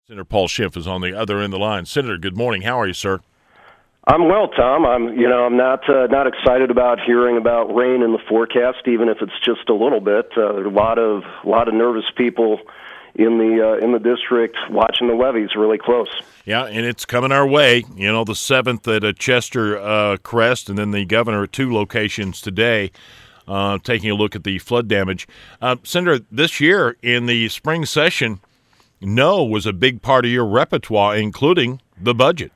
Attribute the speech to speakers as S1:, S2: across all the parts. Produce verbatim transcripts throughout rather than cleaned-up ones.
S1: Senator Paul Schiff is on the other end of the line. Senator, good morning. How are you, sir?
S2: I'm well, Tom. I'm, you know, I'm not uh, not excited about hearing about rain in the forecast, even if it's just a little bit. Uh, there's a lot of a lot of nervous people in the uh, in the district watching the levees really close.
S1: Yeah, and it's coming our way. You know, the seventh at a Chester uh, Crest, and then the governor at two locations today. Uh, taking a look at the flood damage, uh, Senator, this year in the spring session, no was a big part of your repertoire, including the budget.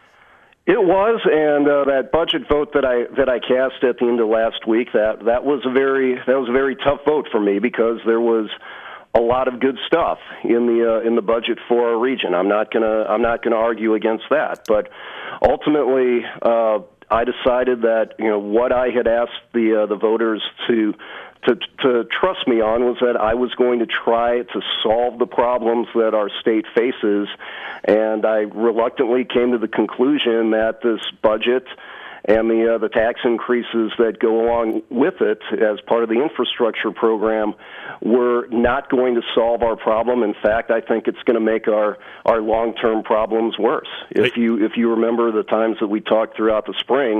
S2: It was, and uh, that budget vote that I that I cast at the end of last week, that that was a very that was a very tough vote for me because there was a lot of good stuff in the uh, in the budget for our region. I'm not gonna I'm not gonna argue against that, but ultimately uh, I decided that you know what I had asked the uh, the voters to. To, to trust me on was that I was going to try to solve the problems that our state faces, and I reluctantly came to the conclusion that this budget and the uh, the tax increases that go along with it as part of the infrastructure program were not going to solve our problem. In fact, I think it's going to make our, our long-term problems worse. If you if you remember the times that we talked throughout the spring,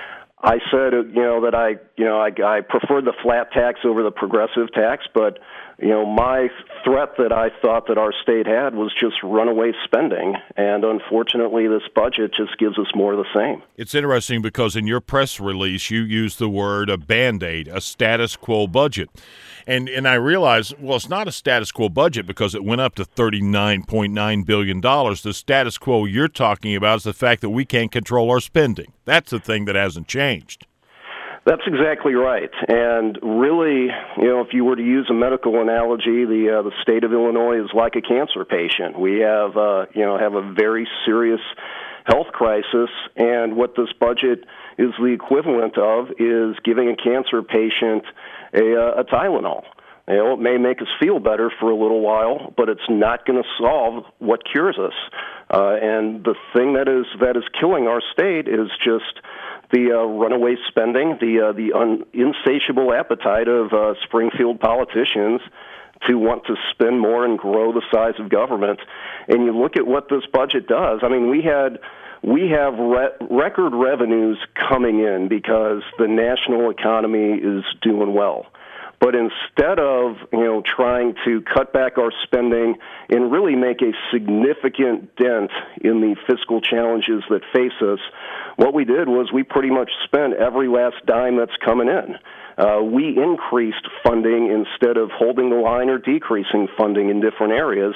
S2: I said, you know, that I, you know, I, I preferred the flat tax over the progressive tax, but, you know, my threat that I thought that our state had was just runaway spending, and unfortunately this budget just gives us more of the same.
S1: It's interesting because in your press release you used the word a Band-Aid, a status quo budget. And and I realized, well, it's not a status quo budget because it went up to thirty-nine point nine billion dollars. The status quo you're talking about is the fact that we can't control our spending. That's the thing that hasn't changed.
S2: That's exactly right. And really, you know, if you were to use a medical analogy, the uh, the state of Illinois is like a cancer patient. We have, uh, you know, have a very serious health crisis, and what this budget is the equivalent of is giving a cancer patient a, uh, a Tylenol. You know, it may make us feel better for a little while, but it's not going to solve what cures us. Uh, and the thing that is that is killing our state is just the uh, runaway spending, the uh, the un- insatiable appetite of uh, Springfield politicians to want to spend more and grow the size of government. And you look at what this budget does. I mean, we had we have re- record revenues coming in because the national economy is doing well. But instead of, you know, trying to cut back our spending and really make a significant dent in the fiscal challenges that face us, what we did was we pretty much spent every last dime that's coming in. Uh, we increased funding instead of holding the line or decreasing funding in different areas,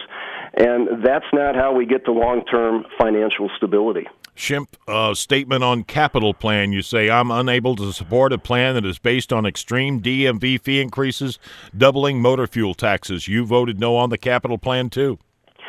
S2: and that's not how we get to long-term financial stability.
S1: Schiff, uh, statement on capital plan. You say, I'm unable to support a plan that is based on extreme D M V fee increases, doubling motor fuel taxes. You voted no on the capital plan, too.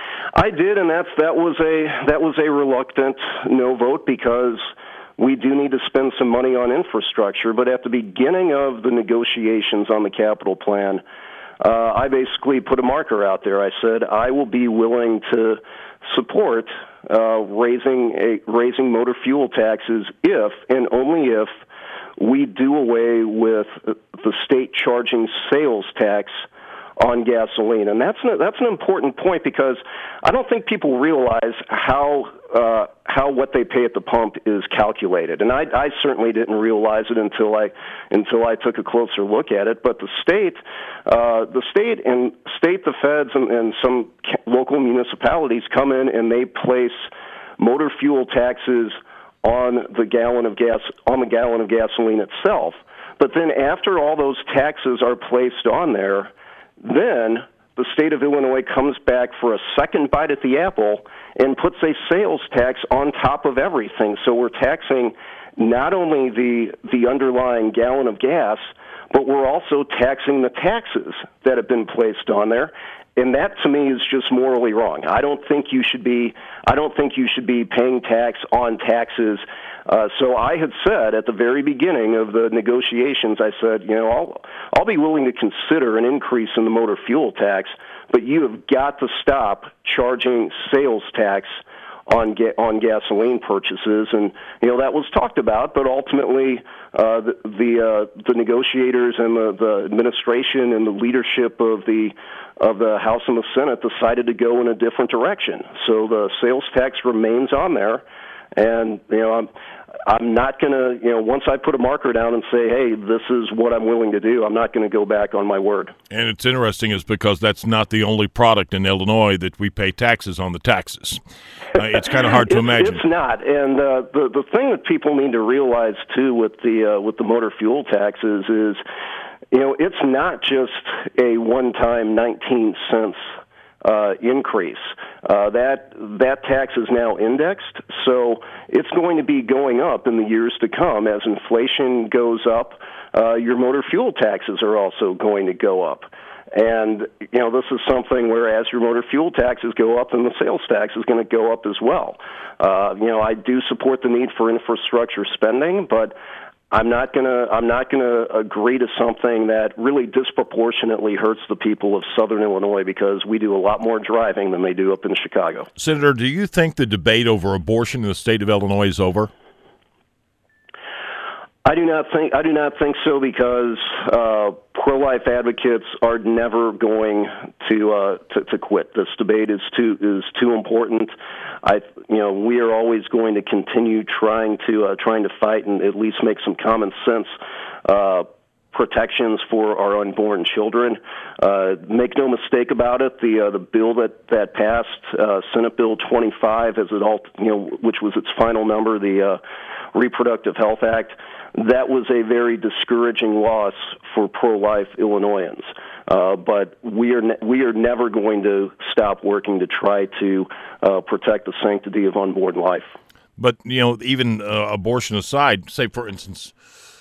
S2: I did, and that's that was a that was a reluctant no vote because we do need to spend some money on infrastructure. But at the beginning of the negotiations on the capital plan, uh, I basically put a marker out there. I said I will be willing to support uh, raising a, raising motor fuel taxes if and only if we do away with the state charging sales tax on gasoline. And that's an, that's an important point because I don't think people realize how uh, how what they pay at the pump is calculated. And I, I certainly didn't realize it until I until I took a closer look at it. But the state, uh, the state and state, the feds, and, and some local municipalities come in and they place motor fuel taxes on the gallon of gas on the gallon of gasoline itself. But then after all those taxes are placed on there, then the state of Illinois comes back for a second bite at the apple and puts a sales tax on top of everything. So we're taxing not only the the underlying gallon of gas, but we're also taxing the taxes that have been placed on there. And that, to me, is just morally wrong. I don't think you should be. I don't think you should be paying tax on taxes. Uh, so I had said at the very beginning of the negotiations, I said, you know, I'll I'll be willing to consider an increase in the motor fuel tax, but you have got to stop charging sales tax on ga- on gasoline purchases, and you know that was talked about, but ultimately uh, the the, uh, the negotiators and the, the administration and the leadership of the of the House and the Senate decided to go in a different direction. So the sales tax remains on there, and you know I'm I'm not going to, you know, once I put a marker down and say, hey, this is what I'm willing to do, I'm not going to go back on my word.
S1: And it's interesting is because that's not the only product in Illinois that we pay taxes on the taxes. Uh, it's kind of hard to
S2: it's,
S1: imagine.
S2: It's not. And uh, the, the thing that people need to realize, too, with the, uh, with the motor fuel taxes is, you know, it's not just a one-time nineteen cents Uh, increase. Uh, that that tax is now indexed, so it's going to be going up in the years to come. As inflation goes up, uh, your motor fuel taxes are also going to go up. And, you know, this is something where as your motor fuel taxes go up, then the sales tax is going to go up as well. Uh, you know, I do support the need for infrastructure spending, but I'm not gonna. I'm not gonna agree to something that really disproportionately hurts the people of Southern Illinois because we do a lot more driving than they do up in Chicago.
S1: Senator, do you think the debate over abortion in the state of Illinois is over?
S2: I do not think. I do not think so because uh, pro-life advocates are never going to, uh, to to quit. This debate is too is too important. I, you know, we are always going to continue trying to uh, trying to fight and at least make some common sense uh, protections for our unborn children. Uh, make no mistake about it. The uh, the bill that that passed, uh, Senate Bill twenty-five, as it all, you know, which was its final number, the uh, Reproductive Health Act. That was a very discouraging loss for pro-life Illinoisans. Uh, but we are ne- we are never going to stop working to try to uh, protect the sanctity of unborn life.
S1: But, you know, even uh, abortion aside, say, for instance,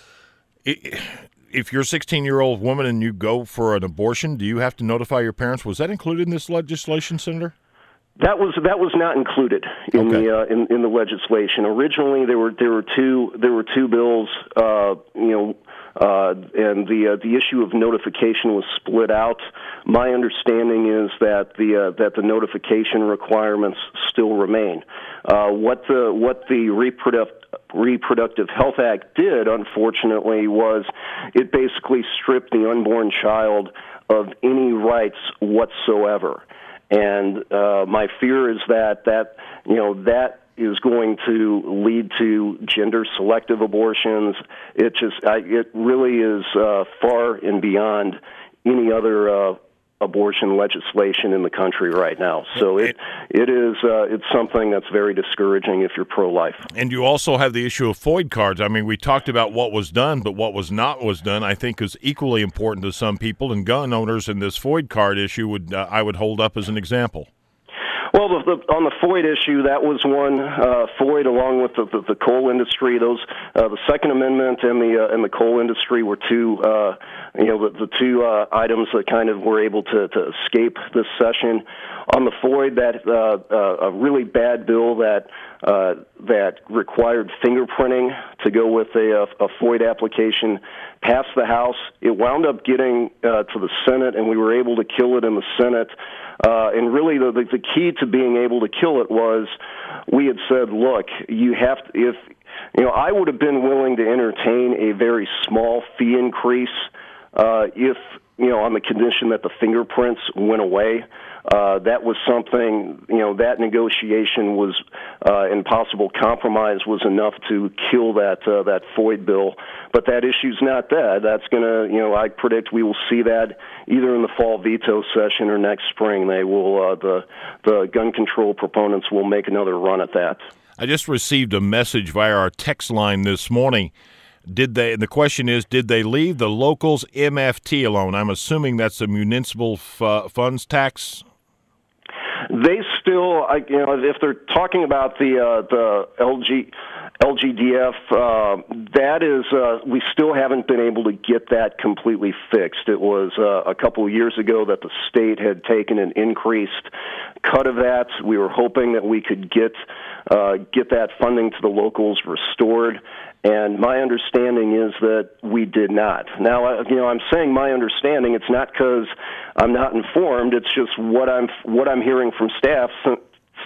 S1: if you're a sixteen-year-old woman and you go for an abortion, do you have to notify your parents? Was that included in this legislation, Senator?
S2: That was that was not included in
S1: okay.
S2: the uh, in, in the legislation. Originally, there were there were two there were two bills. Uh, you know, uh, and the uh, the issue of notification was split out. My understanding is that the uh, that the notification requirements still remain. Uh, what the what the reproductive Reproductive Health Act did, unfortunately, was it basically stripped the unborn child of any rights whatsoever. And uh, my fear is that that you know that is going to lead to gender selective abortions. It just I, it really is uh, far and beyond any other uh, abortion legislation in the country right now. So it it is uh, it's something that's very discouraging if you're pro-life.
S1: And you also have the issue of F O I D cards. I mean, we talked about what was done, but what was not was done, I think, is equally important to some people. And gun owners in this F O I D card issue would uh, I would hold up as an example.
S2: Well, the, the, on the F O I D issue, that was one. Uh, F O I D, along with the, the, the coal industry, those uh, the Second Amendment and the uh, and the coal industry were two, uh, you know, the, the two uh, items that kind of were able to, to escape this session. On the F O I D, that uh, uh, a really bad bill that uh, that required fingerprinting to go with a, a F O I D application passed the House. It wound up getting uh, to the Senate, and we were able to kill it in the Senate. Uh, and really, the, the the key to being able to kill it was we had said, look, you have to, if, you know, I would have been willing to entertain a very small fee increase uh, if, you know, on the condition that the fingerprints went away. Uh, that was something, you know, that negotiation was, uh, and possible compromise was enough to kill that uh, that F O I D bill. But that issue's not dead. That's going to, you know, I predict we will see that either in the fall veto session or next spring. They will, uh, the the gun control proponents will make another run at that.
S1: I just received a message via our text line this morning. Did they? The question is, did they leave the locals' M F T alone? I'm assuming that's the municipal f- funds tax.
S2: They still, I, you know, if they're talking about the uh, the L G, L G D F, uh, that is, uh, we still haven't been able to get that completely fixed. It was uh, a couple of years ago that the state had taken an increased cut of that. We were hoping that we could get uh, get that funding to the locals restored. And my understanding is that we did not. Now, you know, I'm saying my understanding. It's not because I'm not informed. It's just what I'm what I'm hearing from staff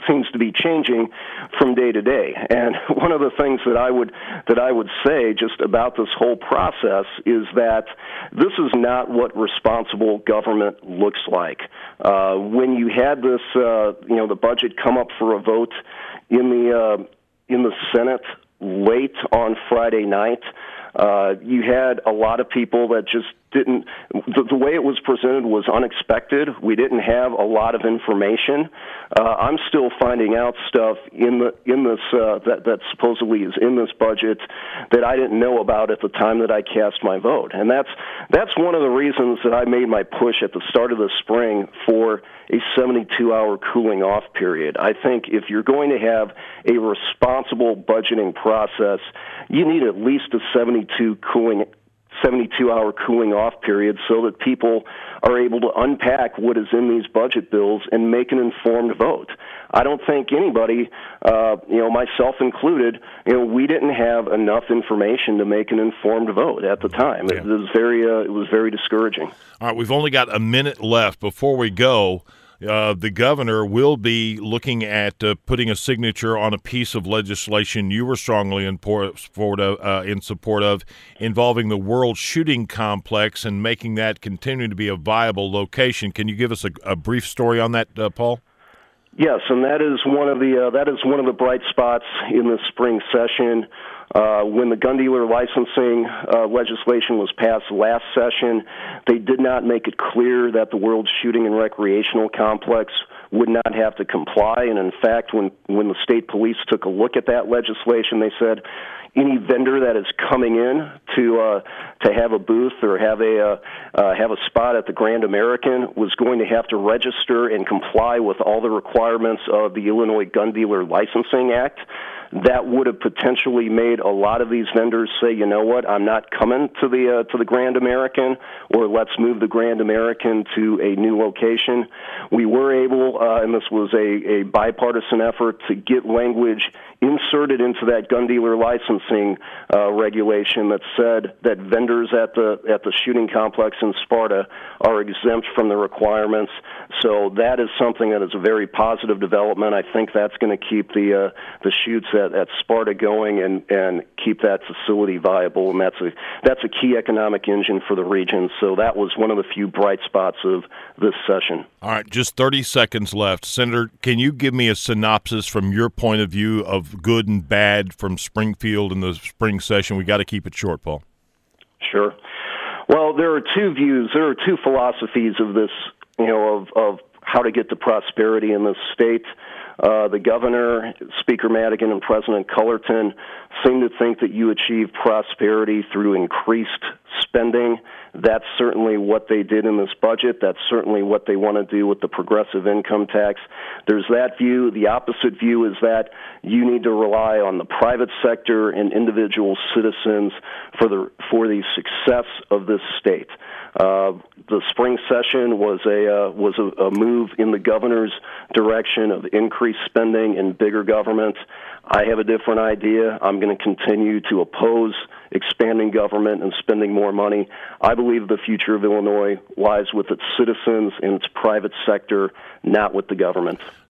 S2: seems to be changing from day to day. And one of the things that I would that I would say just about this whole process is that this is not what responsible government looks like. Uh, when you had this, uh, you know, the budget come up for a vote in the uh, in the Senate late on Friday night, uh, you had a lot of people that just didn't, the, the way it was presented was unexpected. We didn't have a lot of information. Uh, I'm still finding out stuff in the in this uh, that that supposedly is in this budget that I didn't know about at the time that I cast my vote, and that's that's one of the reasons that I made my push at the start of the spring for a seventy-two hour cooling off period. I think if you're going to have a responsible budgeting process, you need at least a seventy-two cooling seventy-two hour cooling off period so that people are able to unpack what is in these budget bills and make an informed vote. I don't think anybody, uh, you know, myself included, you know, we didn't have enough information to make an informed vote at the time. Yeah. It was very, uh, it was very discouraging.
S1: All right, we've only got a minute left. Before we go, Uh, the governor will be looking at uh, putting a signature on a piece of legislation you were strongly in, por- for, uh, in support of, involving the World Shooting Complex and making that continue to be a viable location. Can you give us a, a brief story on that, uh, Paul?
S2: Yes, and that is one of the uh, that is one of the bright spots in the spring session. Uh, when the gun dealer licensing uh, legislation was passed last session, they did not make it clear that the World Shooting and Recreational Complex would not have to comply. And in fact, when, when the state police took a look at that legislation, they said any vendor that is coming in to uh, to have a booth or have a uh, uh, have a spot at the Grand American was going to have to register and comply with all the requirements of the Illinois Gun Dealer Licensing Act. That would have potentially made a lot of these vendors say, you know what, I'm not coming to the uh, to the Grand American, or let's move the Grand American to a new location. We were able, uh, and this was a, a bipartisan effort, to get language inserted into that gun dealer licensing uh, regulation that said that vendors at the at the shooting complex in Sparta are exempt from the requirements. So that is something that is a very positive development. I think that's going to keep the uh, the shoots at At, at Sparta going and, and keep that facility viable, and that's a that's a key economic engine for the region. So that was one of the few bright spots of this session.
S1: All right, just thirty seconds left. Senator, can you give me a synopsis from your point of view of good and bad from Springfield in the spring session? We got to keep it short, Paul.
S2: Sure. Well, there are two views. There are two philosophies of this, you know, of, of how to get to prosperity in this state. Uh, the governor, Speaker Madigan, and President Cullerton seem to think that you achieve prosperity through increased spending. That's certainly what they did in this budget. That's certainly what they want to do with the progressive income tax. There's that view. The opposite view is that you need to rely on the private sector and individual citizens for the for the success of this state. Uh, the spring session was a uh, was a, a move in the governor's direction of increased spending and bigger government. I have a different idea. I'm going to continue to oppose expanding government and spending more money. I believe the future of Illinois lies with its citizens and its private sector, not with the government.